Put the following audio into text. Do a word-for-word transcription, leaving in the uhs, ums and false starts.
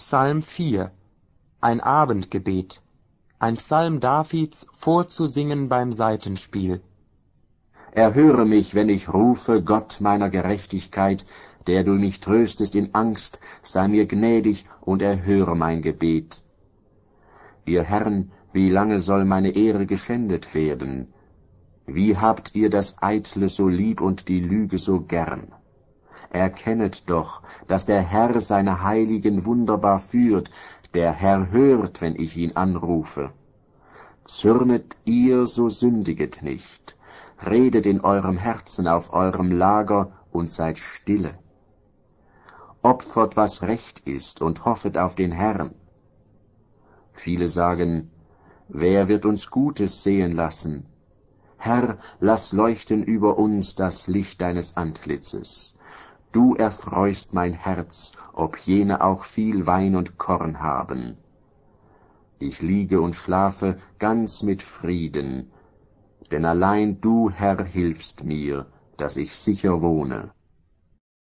Psalm vier, ein Abendgebet, ein Psalm Davids vorzusingen beim Saitenspiel. Erhöre mich, wenn ich rufe, Gott meiner Gerechtigkeit, der du mich tröstest in Angst, sei mir gnädig und erhöre mein Gebet. Ihr Herren, wie lange soll meine Ehre geschändet werden? Wie habt ihr das Eitle so lieb und die Lüge so gern? Erkennet doch, dass der Herr seine Heiligen wunderbar führt, der Herr hört, wenn ich ihn anrufe. Zürnet ihr, so sündiget nicht, redet in eurem Herzen auf eurem Lager und seid stille. Opfert, was recht ist, und hoffet auf den Herrn. Viele sagen, wer wird uns Gutes sehen lassen? Herr, lass leuchten über uns das Licht deines Antlitzes. Du erfreust mein Herz, ob jene auch viel Wein und Korn haben. Ich liege und schlafe ganz mit Frieden, denn allein du, Herr, hilfst mir, dass ich sicher wohne.